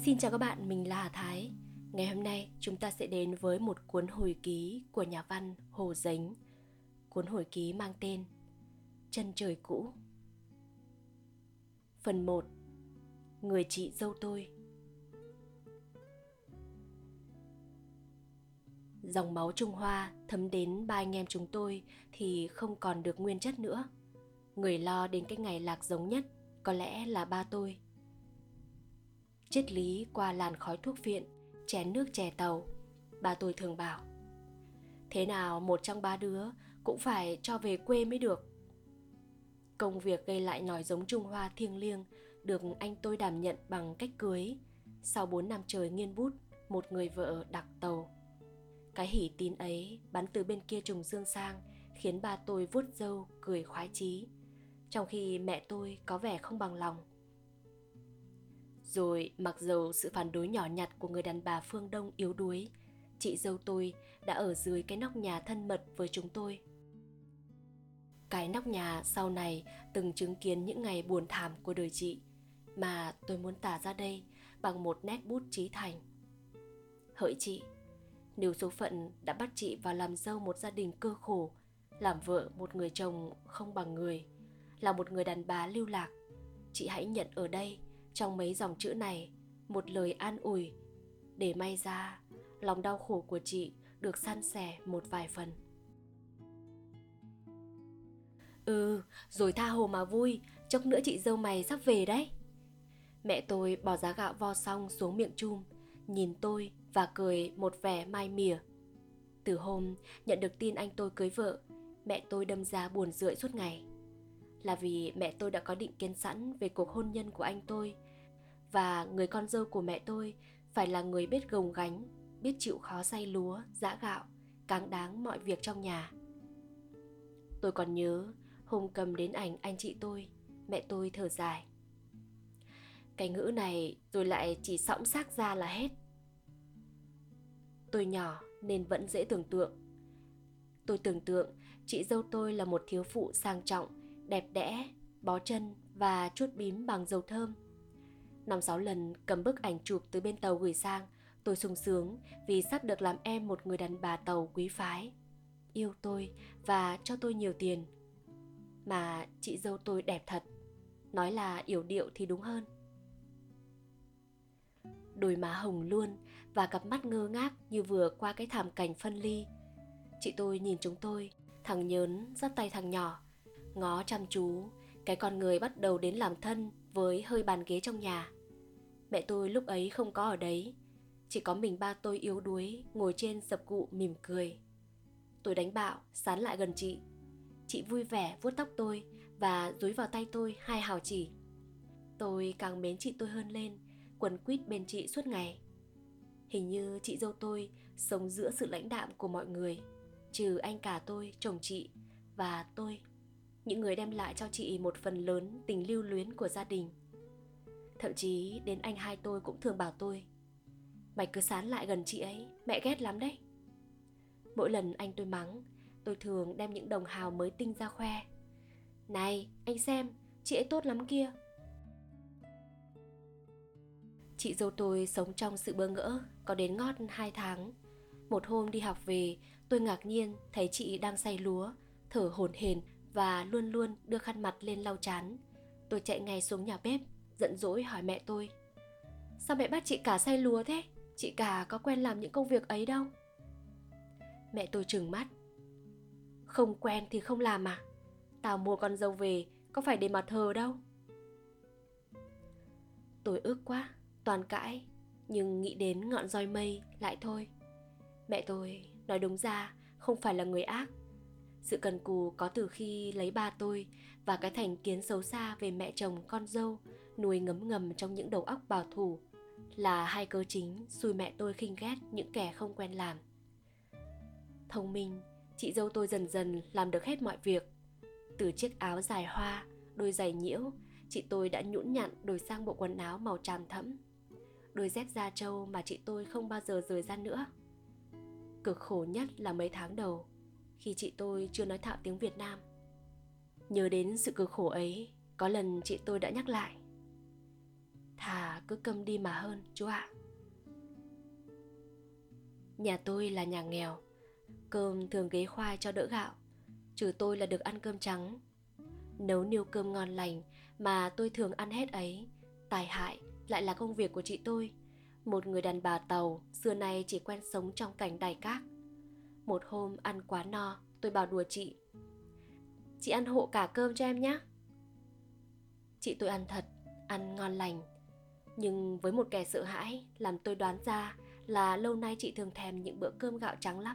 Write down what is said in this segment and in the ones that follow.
Xin chào các bạn, mình là Hà Thái. Ngày hôm nay chúng ta sẽ đến với một cuốn hồi ký của nhà văn Hồ Dính. Cuốn hồi ký mang tên Chân trời cũ. Phần 1. Người chị dâu tôi. Dòng máu Trung Hoa thấm đến ba anh em chúng tôi thì không còn được nguyên chất nữa. Người lo đến cái ngày lạc giống nhất có lẽ là ba tôi. Triết lý qua làn khói thuốc phiện, chén nước chè tàu, ba tôi thường bảo: thế nào một trong ba đứa cũng phải cho về quê mới được. Công việc gây lại nòi giống Trung Hoa thiêng liêng được anh tôi đảm nhận bằng cách cưới. Sau 4 năm trời nghiên bút, một người vợ đặc tàu. Cái hỉ tin ấy bắn từ bên kia trùng dương sang khiến ba tôi vuốt râu cười khoái chí, trong khi mẹ tôi có vẻ không bằng lòng. Rồi mặc dầu sự phản đối nhỏ nhặt của người đàn bà phương Đông yếu đuối, chị dâu tôi đã ở dưới cái nóc nhà thân mật với chúng tôi. Cái nóc nhà sau này từng chứng kiến những ngày buồn thảm của đời chị, mà tôi muốn tả ra đây bằng một nét bút chí thành. Hỡi chị, nếu số phận đã bắt chị vào làm dâu một gia đình cơ khổ, làm vợ một người chồng không bằng người, là một người đàn bà lưu lạc, chị hãy nhận ở đây, trong mấy dòng chữ này, một lời an ủi, để may ra lòng đau khổ của chị được san sẻ một vài phần. Rồi tha hồ mà vui, chốc nữa chị dâu mày sắp về đấy. Mẹ tôi bỏ giá gạo vo xong xuống miệng chum, nhìn tôi và cười một vẻ mai mỉa. Từ hôm nhận được tin anh tôi cưới vợ, mẹ tôi đâm ra buồn rười suốt ngày. Là vì mẹ tôi đã có định kiến sẵn về cuộc hôn nhân của anh tôi, và người con dâu của mẹ tôi phải là người biết gồng gánh, biết chịu khó xay lúa, giã gạo, cáng đáng mọi việc trong nhà. Tôi còn nhớ hôm cầm đến ảnh anh chị tôi, mẹ tôi thở dài: cái ngữ này rồi lại chỉ sõng xác ra là hết. Tôi nhỏ nên vẫn dễ tưởng tượng. Tôi tưởng tượng chị dâu tôi là một thiếu phụ sang trọng, đẹp đẽ, bó chân và chuốt bím bằng dầu thơm. 5-6 lần cầm bức ảnh chụp từ bên tàu gửi sang, tôi sung sướng vì sắp được làm em một người đàn bà tàu quý phái, yêu tôi và cho tôi nhiều tiền. Mà chị dâu tôi đẹp thật, nói là yểu điệu thì đúng hơn. Đôi má hồng luôn và cặp mắt ngơ ngác như vừa qua cái thảm cảnh phân ly. Chị tôi nhìn chúng tôi, thằng nhớn dắt tay thằng nhỏ, ngó chăm chú cái con người bắt đầu đến làm thân với hơi bàn ghế trong nhà. Mẹ tôi lúc ấy không có ở đấy, chỉ có mình ba tôi yếu đuối ngồi trên sập cụ mỉm cười. Tôi đánh bạo sán lại gần chị. Chị vui vẻ vuốt tóc tôi và dúi vào tay tôi 2 hào chỉ. Tôi càng mến chị tôi hơn lên, quấn quýt bên chị suốt ngày. Hình như chị dâu tôi sống giữa sự lãnh đạm của mọi người, trừ anh cả tôi, chồng chị và tôi, những người đem lại cho chị một phần lớn tình lưu luyến của gia đình. Thậm chí đến anh hai tôi cũng thường bảo tôi: mày cứ sán lại gần chị ấy, mẹ ghét lắm đấy. Mỗi lần anh tôi mắng, tôi thường đem những đồng hào mới tinh ra khoe: này, anh xem, chị ấy tốt lắm kia. Chị dâu tôi sống trong sự bỡ ngỡ có đến ngót 2 tháng. Một hôm đi học về, tôi ngạc nhiên thấy chị đang xay lúa, thở hổn hển và luôn luôn đưa khăn mặt lên lau trán. Tôi chạy ngay xuống nhà bếp, giận dỗi hỏi mẹ tôi: sao mẹ bắt chị cả xay lúa thế? Chị cả có quen làm những công việc ấy đâu. Mẹ tôi trừng mắt: không quen thì không làm à? Tao mua con dâu về có phải để mà thờ đâu. Tôi ức quá, toàn cãi, nhưng nghĩ đến ngọn roi mây lại thôi. Mẹ tôi nói đúng ra không phải là người ác. Sự cần cù có từ khi lấy ba tôi, và cái thành kiến xấu xa về mẹ chồng con dâu nuôi ngấm ngầm trong những đầu óc bảo thủ là hai cớ chính xui mẹ tôi khinh ghét những kẻ không quen làm. Thông minh, chị dâu tôi dần dần làm được hết mọi việc. Từ chiếc áo dài hoa, đôi giày nhiễu, chị tôi đã nhũn nhặn đổi sang bộ quần áo màu tràm thẫm, đôi dép da trâu mà chị tôi không bao giờ rời ra nữa. Cực khổ nhất là mấy tháng đầu, khi chị tôi chưa nói thạo tiếng Việt Nam. Nhớ đến sự cực khổ ấy, có lần chị tôi đã nhắc lại: thà cứ câm đi mà hơn, chú ạ. Nhà tôi là nhà nghèo, cơm thường ghế khoai cho đỡ gạo, trừ tôi là được ăn cơm trắng. Nấu niêu cơm ngon lành mà tôi thường ăn hết ấy, tài hại lại là công việc của chị tôi, một người đàn bà Tàu xưa nay chỉ quen sống trong cảnh đài cát. Một hôm ăn quá no, tôi bảo đùa chị: "Chị ăn hộ cả cơm cho em nhé." Chị tôi ăn thật, ăn ngon lành, nhưng với một kẻ sợ hãi làm tôi đoán ra là lâu nay chị thường thèm những bữa cơm gạo trắng lắm.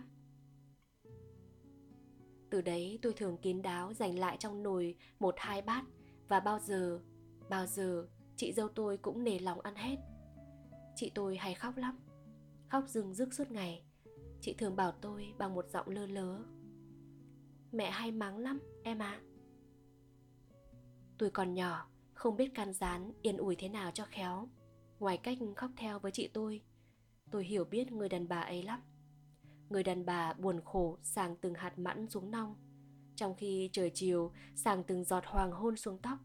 Từ đấy tôi thường kín đáo dành lại trong nồi 1-2 bát, và bao giờ chị dâu tôi cũng nể lòng ăn hết. Chị tôi hay khóc lắm, khóc rưng rức suốt ngày. Chị thường bảo tôi bằng một giọng lơ lớ: "Mẹ hay mắng lắm em à." Tôi còn nhỏ, không biết can gián yên ủi thế nào cho khéo, ngoài cách khóc theo với chị tôi hiểu biết người đàn bà ấy lắm. Người đàn bà buồn khổ sàng từng hạt mẵn xuống nong, trong khi trời chiều sàng từng giọt hoàng hôn xuống tóc.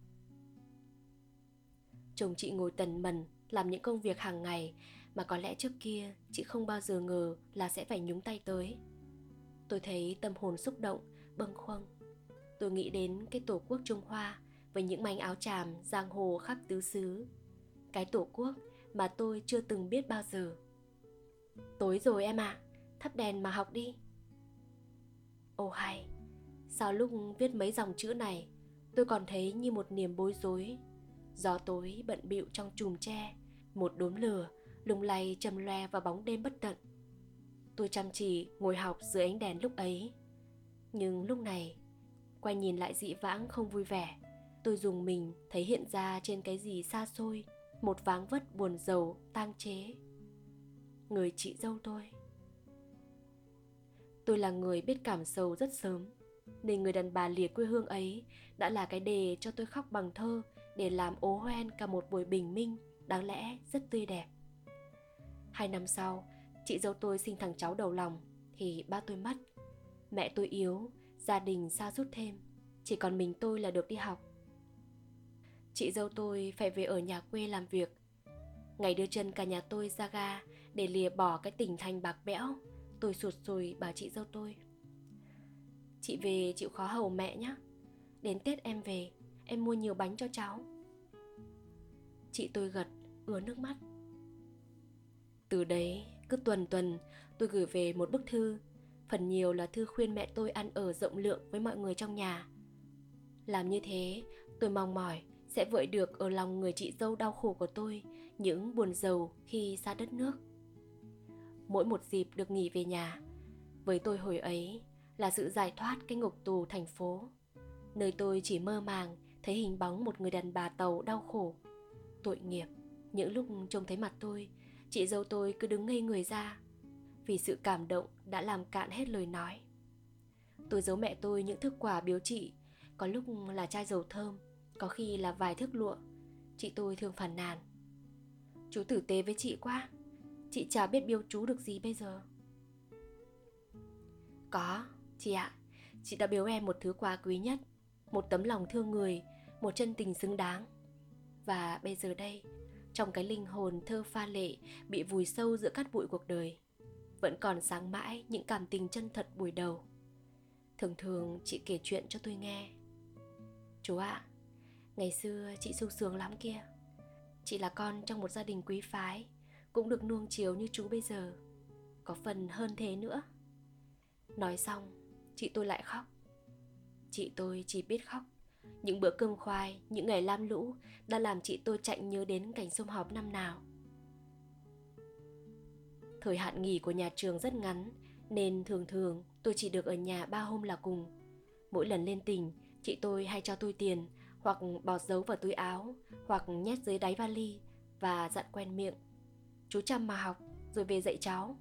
Chồng chị ngồi tần mần làm những công việc hàng ngày mà có lẽ trước kia chị không bao giờ ngờ là sẽ phải nhúng tay tới. Tôi thấy tâm hồn xúc động, bâng khuâng. Tôi nghĩ đến cái tổ quốc Trung Hoa với những mảnh áo tràm giang hồ khắp tứ xứ, cái tổ quốc mà tôi chưa từng biết bao giờ. "Tối rồi em ạ, thắp đèn mà học đi." Ô hay, sao lúc viết mấy dòng chữ này tôi còn thấy như một niềm bối rối. Gió tối bận bịu trong chùm tre, một đốm lửa lung lay chầm loe vào bóng đêm bất tận. Tôi chăm chỉ ngồi học dưới ánh đèn lúc ấy. Nhưng lúc này, quay nhìn lại dị vãng không vui vẻ, tôi rùng mình thấy hiện ra trên cái gì xa xôi một váng vất buồn rầu tang chế. Người chị dâu tôi. Tôi là người biết cảm sầu rất sớm, nên người đàn bà lìa quê hương ấy đã là cái đề cho tôi khóc bằng thơ để làm ố hoen cả một buổi bình minh đáng lẽ rất tươi đẹp. 2 năm sau, chị dâu tôi sinh thằng cháu đầu lòng thì ba tôi mất. Mẹ tôi yếu, gia đình sa sút thêm, chỉ còn mình tôi là được đi học. Chị dâu tôi phải về ở nhà quê làm việc. Ngày đưa chân cả nhà tôi ra ga để lìa bỏ cái tỉnh thành bạc bẽo, tôi sụt sùi bảo chị dâu tôi: "Chị về chịu khó hầu mẹ nhé. Đến Tết em về, em mua nhiều bánh cho cháu." Chị tôi gật, ứa nước mắt. Từ đấy, cứ tuần tôi gửi về một bức thư, phần nhiều là thư khuyên mẹ tôi ăn ở rộng lượng với mọi người trong nhà. Làm như thế, tôi mong mỏi sẽ vơi được ở lòng người chị dâu đau khổ của tôi những buồn rầu khi xa đất nước. Mỗi một dịp được nghỉ về nhà, với tôi hồi ấy là sự giải thoát cái ngục tù thành phố, nơi tôi chỉ mơ màng thấy hình bóng một người đàn bà Tàu đau khổ. Tội nghiệp, những lúc trông thấy mặt tôi, chị dâu tôi cứ đứng ngây người ra, vì sự cảm động đã làm cạn hết lời nói. Tôi giấu mẹ tôi những thức quà biếu chị, có lúc là chai dầu thơm, có khi là vài thước lụa. Chị tôi thường phàn nàn: "Chú tử tế với chị quá, chị chả biết biếu chú được gì bây giờ." Có, chị ạ, chị đã biếu em một thứ quà quý nhất, một tấm lòng thương người, một chân tình xứng đáng. Và bây giờ đây, trong cái linh hồn thơ pha lệ bị vùi sâu giữa cát bụi cuộc đời, vẫn còn sáng mãi những cảm tình chân thật buổi đầu. Thường thường chị kể chuyện cho tôi nghe: "Chú ạ, ngày xưa chị sung sướng lắm kia. Chị là con trong một gia đình quý phái, cũng được nuông chiều như chú bây giờ, có phần hơn thế nữa." Nói xong, chị tôi lại khóc. Chị tôi chỉ biết khóc. Những bữa cơm khoai, những ngày lam lũ đã làm chị tôi chạy nhớ đến cảnh sum họp năm nào. Thời hạn nghỉ của nhà trường rất ngắn, nên thường tôi chỉ được ở nhà 3 hôm là cùng. Mỗi lần lên tỉnh, chị tôi hay cho tôi tiền, hoặc bỏ giấu vào túi áo, hoặc nhét dưới đáy vali, và dặn quen miệng: "Chú chăm mà học, rồi về dạy cháu."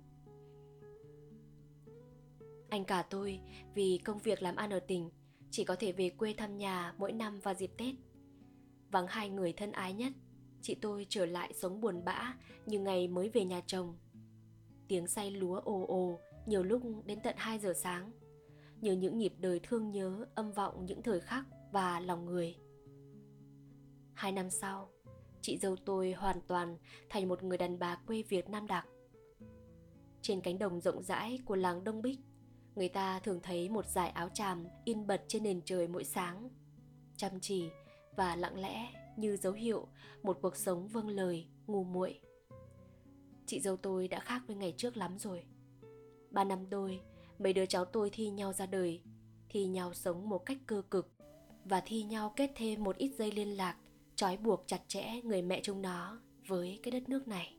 Anh cả tôi vì công việc làm ăn ở tỉnh chỉ có thể về quê thăm nhà mỗi năm vào dịp Tết. Vắng hai người thân ái nhất, chị tôi trở lại sống buồn bã như ngày mới về nhà chồng. Tiếng xay lúa ồ ồ, nhiều lúc đến tận 2 giờ sáng, như những nhịp đời thương nhớ âm vọng những thời khắc và lòng người. 2 năm sau, chị dâu tôi hoàn toàn thành một người đàn bà quê Việt Nam Đặc. Trên cánh đồng rộng rãi của làng Đông Bích, người ta thường thấy một dải áo tràm in bật trên nền trời mỗi sáng, chăm chỉ và lặng lẽ như dấu hiệu một cuộc sống vâng lời, ngu muội. Chị dâu tôi đã khác với ngày trước lắm rồi. 3 năm đôi, mấy đứa cháu tôi thi nhau ra đời, thi nhau sống một cách cơ cực và thi nhau kết thêm một ít dây liên lạc trói buộc chặt chẽ người mẹ chúng nó với cái đất nước này.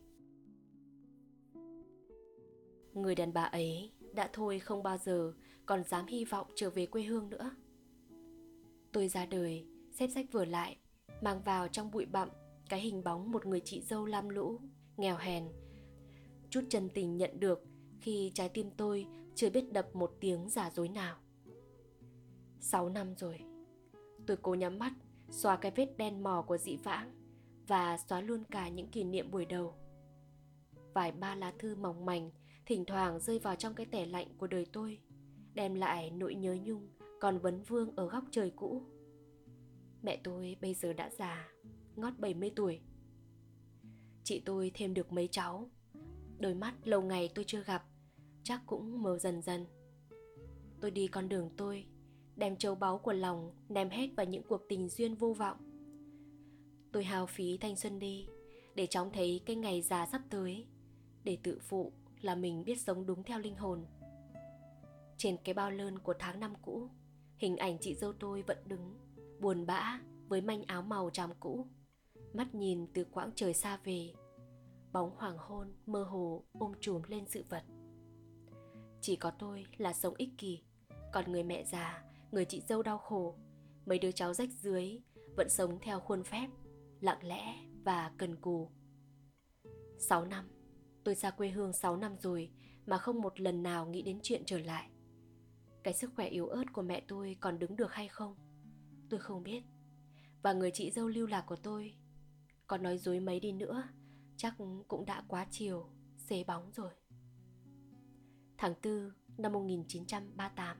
Người đàn bà ấy đã thôi không bao giờ còn dám hy vọng trở về quê hương nữa. Tôi ra đời, xếp sách vở lại, mang vào trong bụi bặm cái hình bóng một người chị dâu lam lũ, nghèo hèn, chút chân tình nhận được khi trái tim tôi chưa biết đập một tiếng giả dối nào. 6 năm rồi. Tôi cố nhắm mắt, xóa cái vết đen mò của dĩ vãng và xóa luôn cả những kỷ niệm buổi đầu. Vài ba lá thư mỏng manh thỉnh thoảng rơi vào trong cái tẻ lạnh của đời tôi, đem lại nỗi nhớ nhung còn vấn vương ở góc trời cũ. Mẹ tôi bây giờ đã già, ngót 70 tuổi. Chị tôi thêm được mấy cháu. Đôi mắt lâu ngày tôi chưa gặp chắc cũng mờ dần dần. Tôi đi con đường tôi, đem châu báu của lòng ném hết vào những cuộc tình duyên vô vọng. Tôi hao phí thanh xuân đi để chóng thấy cái ngày già sắp tới, để tự phụ là mình biết sống đúng theo linh hồn. Trên cái bao lơn của tháng năm cũ, hình ảnh chị dâu tôi vẫn đứng, buồn bã với manh áo màu tràm cũ, mắt nhìn từ quãng trời xa về, bóng hoàng hôn mơ hồ ôm trùm lên sự vật. Chỉ có tôi là sống ích kỷ, còn người mẹ già, người chị dâu đau khổ, mấy đứa cháu rách rưới vẫn sống theo khuôn phép, lặng lẽ và cần cù. 6 năm, tôi xa quê hương 6 năm rồi mà không một lần nào nghĩ đến chuyện trở lại. Cái sức khỏe yếu ớt của mẹ tôi còn đứng được hay không, tôi không biết. Và người chị dâu lưu lạc của tôi, còn nói dối mấy đi nữa, chắc cũng đã quá chiều, xế bóng rồi. Tháng 4 năm 1938.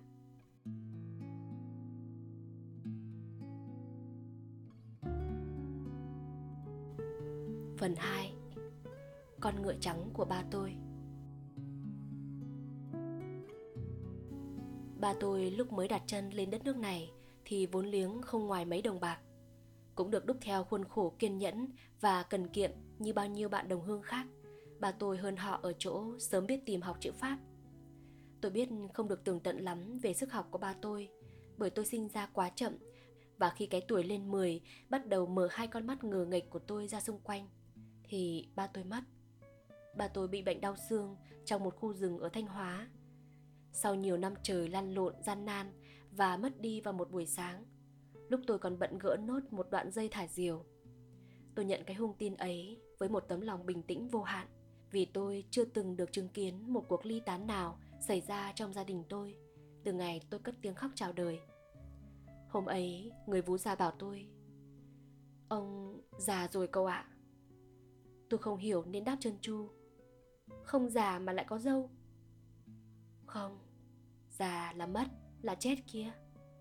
Phần 2. Con ngựa trắng của ba tôi. Ba tôi lúc mới đặt chân lên đất nước này thì vốn liếng không ngoài mấy đồng bạc, cũng được đúc theo khuôn khổ kiên nhẫn và cần kiệm như bao nhiêu bạn đồng hương khác. Ba tôi hơn họ ở chỗ sớm biết tìm học chữ Pháp. Tôi biết không được tường tận lắm về sức học của ba tôi, bởi tôi sinh ra quá chậm, và khi cái tuổi lên 10 bắt đầu mở hai con mắt ngờ nghệch của tôi ra xung quanh thì ba tôi mất. Ba tôi bị bệnh đau xương trong một khu rừng ở Thanh Hóa. Sau nhiều năm trời lăn lộn gian nan và mất đi vào một buổi sáng, lúc tôi còn bận gỡ nốt một đoạn dây thả diều. Tôi nhận cái hung tin ấy với một tấm lòng bình tĩnh vô hạn, vì tôi chưa từng được chứng kiến một cuộc ly tán nào xảy ra trong gia đình tôi từ ngày tôi cất tiếng khóc chào đời. Hôm ấy, người vú già bảo tôi: "Ông già rồi cậu ạ." Tôi không hiểu nên đáp trơn tru: "Không già mà lại có dâu." "Không, già là mất, là chết kia."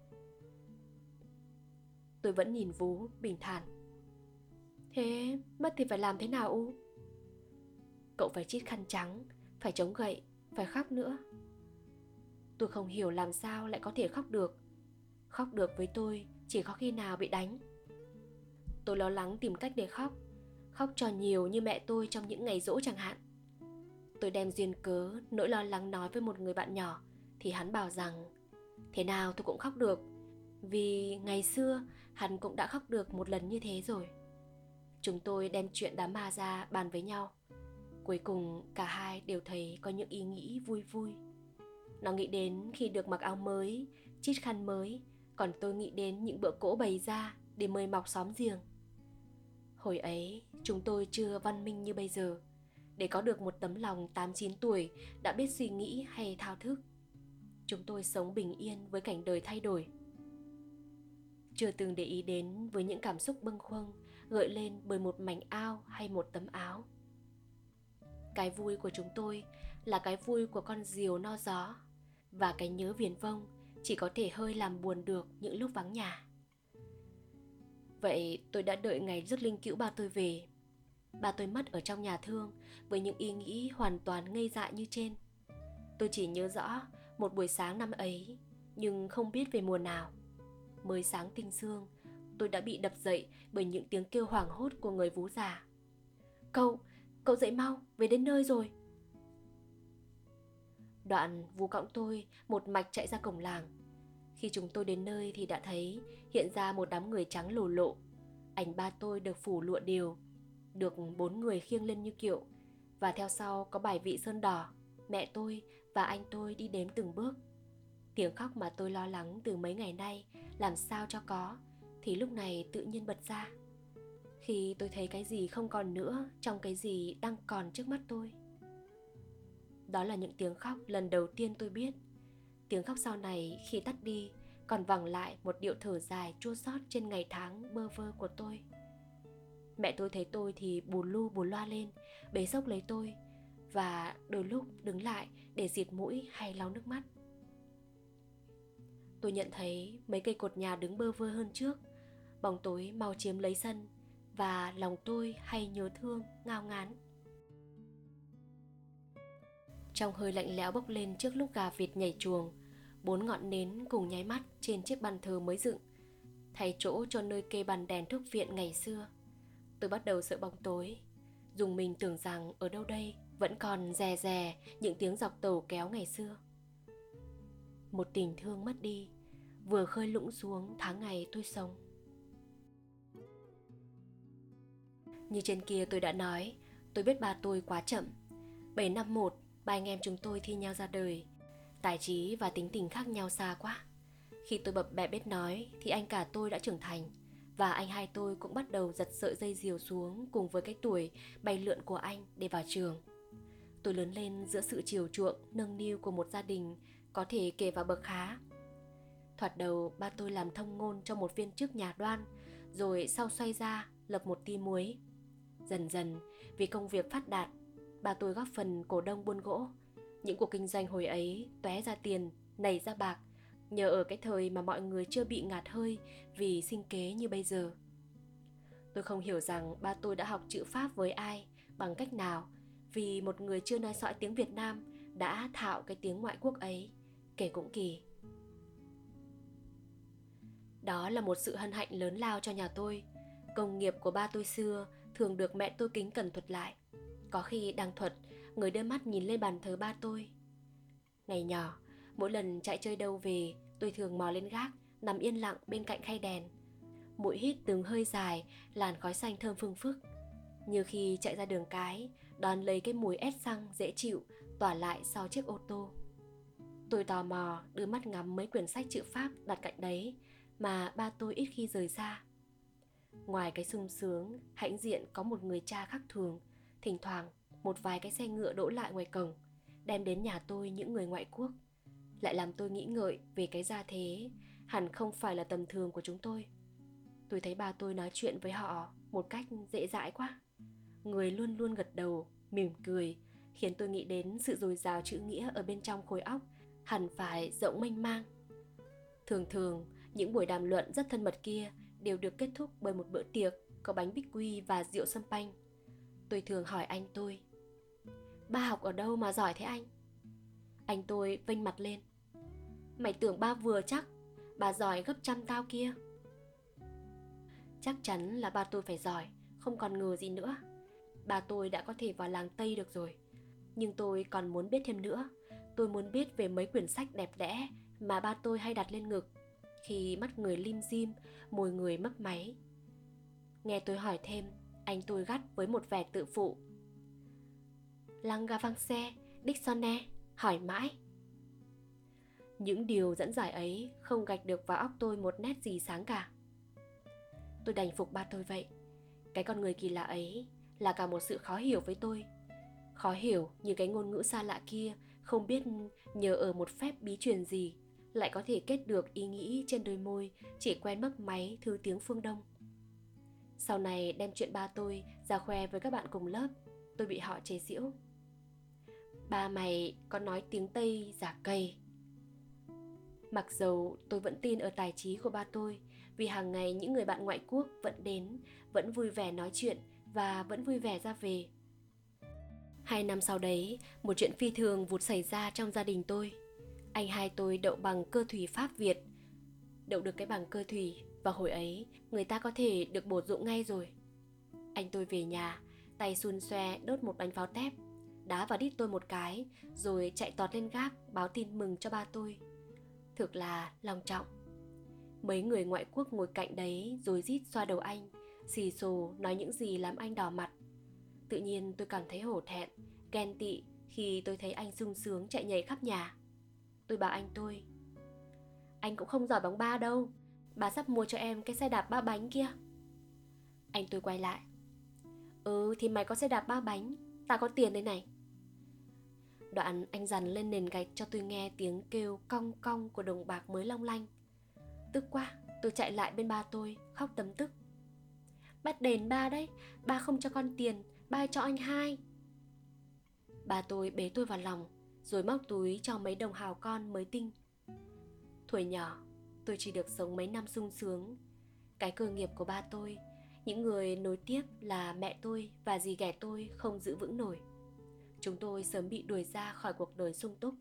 Tôi vẫn nhìn vú bình thản: "Thế mất thì phải làm thế nào U?" "Cậu phải chít khăn trắng, phải chống gậy, phải khóc nữa." Tôi không hiểu làm sao lại có thể khóc được. Khóc được với tôi chỉ có khi nào bị đánh. Tôi lo lắng tìm cách để khóc, khóc cho nhiều như mẹ tôi trong những ngày giỗ chẳng hạn. Tôi đem duyên cớ nỗi lo lắng nói với một người bạn nhỏ thì hắn bảo rằng thế nào tôi cũng khóc được, vì ngày xưa hắn cũng đã khóc được một lần như thế rồi. Chúng tôi đem chuyện đám ma ra bàn với nhau. Cuối cùng cả hai đều thấy có những ý nghĩ vui vui. Nó nghĩ đến khi được mặc áo mới, chít khăn mới, còn tôi nghĩ đến những bữa cỗ bày ra để mời mọc xóm giềng. Hồi ấy chúng tôi chưa văn minh như bây giờ, để có được một tấm lòng 8-9 tuổi đã biết suy nghĩ hay thao thức. Chúng tôi sống bình yên với cảnh đời thay đổi, chưa từng để ý đến với những cảm xúc bâng khuâng gợi lên bởi một mảnh ao hay một tấm áo. Cái vui của chúng tôi là cái vui của con diều no gió, và cái nhớ viển vông chỉ có thể hơi làm buồn được những lúc vắng nhà. Vậy tôi đã đợi ngày rước linh cữu ba tôi về. Ba tôi mất ở trong nhà thương với những ý nghĩ hoàn toàn ngây dại như trên. Tôi chỉ nhớ rõ một buổi sáng năm ấy, nhưng không biết về mùa nào. Mới sáng tinh sương, tôi đã bị đập dậy bởi những tiếng kêu hoảng hốt của người vú già. Cậu dậy mau, về đến nơi rồi. Đoạn vú cõng tôi một mạch chạy ra cổng làng. Khi chúng tôi đến nơi thì đã thấy hiện ra một đám người trắng lồ lộ. Ảnh ba tôi được phủ lụa điều, được 4 người khiêng lên như kiệu, và theo sau có bài vị sơn đỏ. Mẹ tôi và anh tôi đi đếm từng bước. Tiếng khóc mà tôi lo lắng từ mấy ngày nay làm sao cho có thì lúc này tự nhiên bật ra, khi tôi thấy cái gì không còn nữa trong cái gì đang còn trước mắt tôi. Đó là những tiếng khóc lần đầu tiên tôi biết. Tiếng khóc sau này khi tắt đi còn vẳng lại một điệu thở dài chua xót trên ngày tháng bơ vơ của tôi. Mẹ tôi thấy tôi thì bù lu bù loa lên, bế xốc lấy tôi, và đôi lúc đứng lại để xịt mũi hay lau nước mắt. Tôi nhận thấy mấy cây cột nhà đứng bơ vơ hơn trước, bóng tối mau chiếm lấy sân, và lòng tôi hay nhớ thương ngao ngán. Trong hơi lạnh lẽo bốc lên trước lúc gà vịt nhảy chuồng, 4 ngọn nến cùng nháy mắt trên chiếc bàn thờ mới dựng, thay chỗ cho nơi kê bàn đèn thuốc viện ngày xưa. Tôi bắt đầu sợ bóng tối, dùng mình tưởng rằng ở đâu đây vẫn còn rè rè những tiếng dọc tàu kéo ngày xưa. Một tình thương mất đi vừa khơi lũng xuống tháng ngày tôi sống. Như trên kia tôi đã nói, tôi biết ba tôi quá chậm. 7 năm một, ba anh em chúng tôi thi nhau ra đời. Tài trí và tính tình khác nhau xa quá. Khi tôi bập bẹ biết nói thì anh cả tôi đã trưởng thành, và anh hai tôi cũng bắt đầu giật sợi dây diều xuống cùng với cái tuổi bay lượn của anh để vào trường. Tôi lớn lên giữa sự chiều chuộng, nâng niu của một gia đình có thể kể vào bậc khá. Thoạt đầu ba tôi làm thông ngôn cho một viên chức nhà đoan, rồi sau xoay ra lập một ty muối. Dần dần, vì công việc phát đạt, ba tôi góp phần cổ đông buôn gỗ. Những cuộc kinh doanh hồi ấy tóe ra tiền, nảy ra bạc, nhờ ở cái thời mà mọi người chưa bị ngạt hơi vì sinh kế như bây giờ. Tôi không hiểu rằng ba tôi đã học chữ Pháp với ai, bằng cách nào, vì một người chưa nói sõi tiếng Việt Nam đã thạo cái tiếng ngoại quốc ấy, kể cũng kỳ. Đó là một sự hân hạnh lớn lao cho nhà tôi. Công nghiệp của ba tôi xưa thường được mẹ tôi kính cẩn thuật lại. Có khi đang thuật, người đưa mắt nhìn lên bàn thờ ba tôi. Ngày nhỏ, mỗi lần chạy chơi đâu về, tôi thường mò lên gác, nằm yên lặng bên cạnh khay đèn. Mũi hít từng hơi dài, làn khói xanh thơm phưng phức. Như khi chạy ra đường cái, đón lấy cái mùi ét xăng dễ chịu tỏa lại sau chiếc ô tô. Tôi tò mò đưa mắt ngắm mấy quyển sách chữ Pháp đặt cạnh đấy mà ba tôi ít khi rời xa. Ngoài cái sung sướng, hãnh diện có một người cha khác thường, thỉnh thoảng một vài cái xe ngựa đỗ lại ngoài cổng, đem đến nhà tôi những người ngoại quốc, lại làm tôi nghĩ ngợi về cái gia thế hẳn không phải là tầm thường của chúng tôi. Tôi thấy ba tôi nói chuyện với họ một cách dễ dãi quá. Người luôn luôn gật đầu, mỉm cười, khiến tôi nghĩ đến sự dồi dào chữ nghĩa ở bên trong khối óc hẳn phải rộng mênh mang. Thường thường, những buổi đàm luận rất thân mật kia đều được kết thúc bởi một bữa tiệc có bánh bích quy và rượu sâm panh. Tôi thường hỏi anh tôi: "Ba học ở đâu mà giỏi thế anh?" Anh tôi vênh mặt lên: "Mày tưởng ba vừa chắc, bà giỏi gấp trăm tao kia." Chắc chắn là ba tôi phải giỏi, không còn ngờ gì nữa. Ba tôi đã có thể vào làng Tây được rồi. Nhưng tôi còn muốn biết thêm nữa. Tôi muốn biết về mấy quyển sách đẹp đẽ mà ba tôi hay đặt lên ngực khi mắt người lim dim, môi người mấp máy. Nghe tôi hỏi thêm, anh tôi gắt với một vẻ tự phụ: "Langavangse, Dicksone, hỏi mãi." Những điều dẫn giải ấy không gạch được vào óc tôi một nét gì sáng cả. Tôi đành phục ba tôi vậy. Cái con người kỳ lạ ấy là cả một sự khó hiểu với tôi. Khó hiểu như cái ngôn ngữ xa lạ kia không biết nhờ ở một phép bí truyền gì lại có thể kết được ý nghĩ trên đôi môi chỉ quen mấp máy thứ tiếng phương Đông. Sau này đem chuyện ba tôi ra khoe với các bạn cùng lớp, tôi bị họ chế giễu: "Ba mày có nói tiếng Tây giả cầy." Mặc dầu tôi vẫn tin ở tài trí của ba tôi, vì hàng ngày những người bạn ngoại quốc vẫn đến, vẫn vui vẻ nói chuyện và vẫn vui vẻ ra về. 2 năm sau đấy, một chuyện phi thường vụt xảy ra trong gia đình tôi. Anh hai tôi đậu bằng cơ thủy Pháp Việt. Đậu được cái bằng cơ thủy, và hồi ấy người ta có thể được bổ dụng ngay rồi. Anh tôi về nhà, tay xun xoe đốt một bánh pháo tép, đá vào đít tôi một cái, rồi chạy tọt lên gác báo tin mừng cho ba tôi. Thực là long trọng. Mấy người ngoại quốc ngồi cạnh đấy rồi rít xoa đầu anh, xì xồ nói những gì làm anh đỏ mặt. Tự nhiên tôi cảm thấy hổ thẹn, ghen tị khi tôi thấy anh sung sướng chạy nhảy khắp nhà. Tôi bảo anh tôi: anh cũng không giỏi bóng ba đâu, bà sắp mua cho em cái xe đạp 3 bánh kia. Anh tôi quay lại: thì mày có xe đạp 3 bánh, tao có tiền đây này. Đoạn anh dằn lên nền gạch cho tôi nghe tiếng kêu cong cong của đồng bạc mới long lanh. Tức quá, tôi chạy lại bên ba tôi, khóc tấm tức: bắt đền ba đấy, ba không cho con tiền, ba cho anh hai. Ba tôi bế tôi vào lòng, rồi móc túi cho mấy đồng hào con mới tinh. Thuở nhỏ, tôi chỉ được sống mấy năm sung sướng. Cái cơ nghiệp của ba tôi, những người nối tiếp là mẹ tôi và dì ghẻ tôi không giữ vững nổi. Chúng tôi sớm bị đuổi ra khỏi cuộc đời sung túc.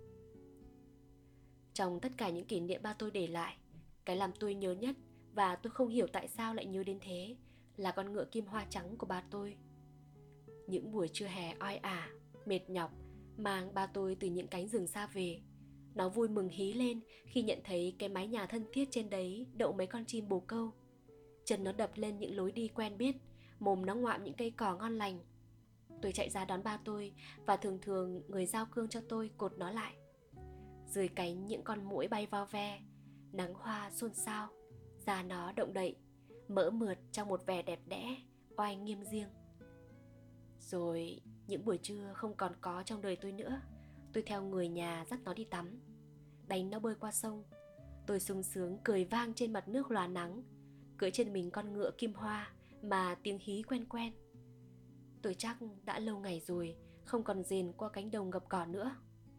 Trong tất cả những kỷ niệm ba tôi để lại, cái làm tôi nhớ nhất, và tôi không hiểu tại sao lại nhớ đến thế, là con ngựa kim hoa trắng của ba tôi. Những buổi trưa hè oi ả, mệt nhọc, mang ba tôi từ những cánh rừng xa về, nó vui mừng hí lên khi nhận thấy cái mái nhà thân thiết trên đấy đậu mấy con chim bồ câu. Chân nó đập lên những lối đi quen biết, mồm nó ngoạm những cây cỏ ngon lành. Tôi chạy ra đón ba tôi, và thường thường người giao cương cho tôi cột nó lại. Dưới cánh những con muỗi bay vo ve, nắng hoa xôn xao, da nó động đậy, mỡ mượt trong một vẻ đẹp đẽ, oai nghiêm riêng. Rồi những buổi trưa không còn có trong đời tôi nữa. Tôi theo người nhà dắt nó đi tắm, đánh nó bơi qua sông. Tôi sung sướng cười vang trên mặt nước lòa nắng, cưỡi trên mình con ngựa kim hoa mà tiếng hí quen quen. Tôi chắc đã lâu ngày rồi không còn rền qua cánh đồng ngập cỏ nữa.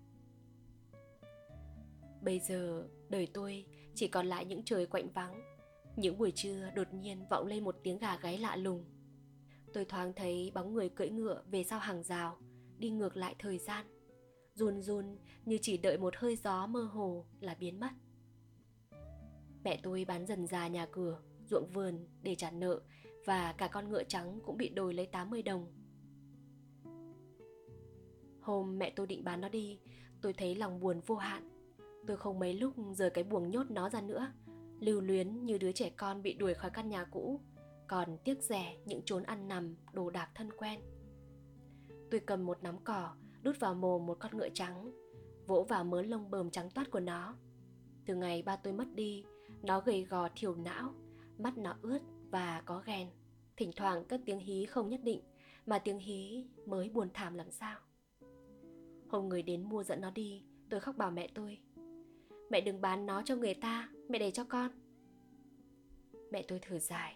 Bây giờ đời tôi chỉ còn lại những trời quạnh vắng. Những buổi trưa đột nhiên vọng lên một tiếng gà gáy lạ lùng. Tôi thoáng thấy bóng người cưỡi ngựa về sau hàng rào, đi ngược lại thời gian, run run như chỉ đợi một hơi gió mơ hồ là biến mất. Mẹ tôi bán dần già nhà cửa, ruộng vườn để trả nợ, và cả con ngựa trắng cũng bị đồi lấy 80 đồng. Hôm mẹ tôi định bán nó đi, tôi thấy lòng buồn vô hạn. Tôi không mấy lúc rời cái buồng nhốt nó ra nữa, lưu luyến như đứa trẻ con bị đuổi khỏi căn nhà cũ, còn tiếc rẻ những chốn ăn nằm đồ đạc thân quen. Tôi cầm một nắm cỏ, đút vào mồm một con ngựa trắng, vỗ vào mớ lông bờm trắng toát của nó. Từ ngày ba tôi mất đi, nó gầy gò thiểu não, mắt nó ướt và có ghen, thỉnh thoảng cất tiếng hí không nhất định, mà tiếng hí mới buồn thảm làm sao. Hôm người đến mua dẫn nó đi, tôi khóc bảo mẹ tôi: mẹ đừng bán nó cho người ta, mẹ để cho con. Mẹ tôi thở dài: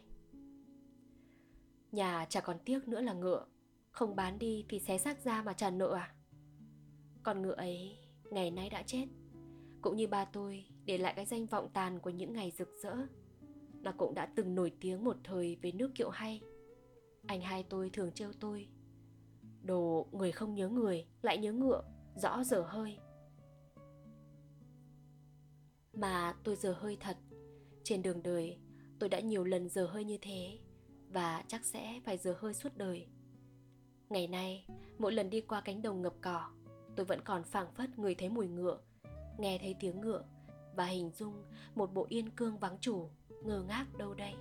nhà chả còn tiếc nữa là ngựa, không bán đi thì xé xác ra mà trả nợ à? Con ngựa ấy ngày nay đã chết, cũng như ba tôi để lại cái danh vọng tàn của những ngày rực rỡ. Nó cũng đã từng nổi tiếng một thời với nước kiệu hay. Anh hai tôi thường trêu tôi: đồ người không nhớ người lại nhớ ngựa, rõ dở hơi. Mà tôi dở hơi thật. Trên đường đời tôi đã nhiều lần dở hơi như thế, và chắc sẽ phải dở hơi suốt đời. Ngày nay, mỗi lần đi qua cánh đồng ngập cỏ, tôi vẫn còn phảng phất ngửi thấy mùi ngựa, nghe thấy tiếng ngựa, và hình dung một bộ yên cương vắng chủ, ngơ ngác đâu đây.